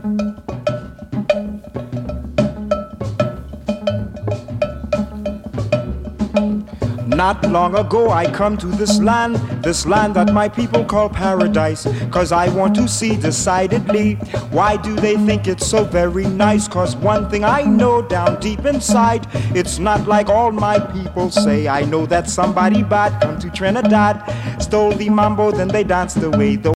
Not long ago I come to this land that my people call paradise. 'Cause I want to see decidedly, why do they think it's so very nice? 'Cause one thing I know down deep inside, it's not like all my people say. I know that somebody bad come to Trinidad, stole the mambo, then they danced away. The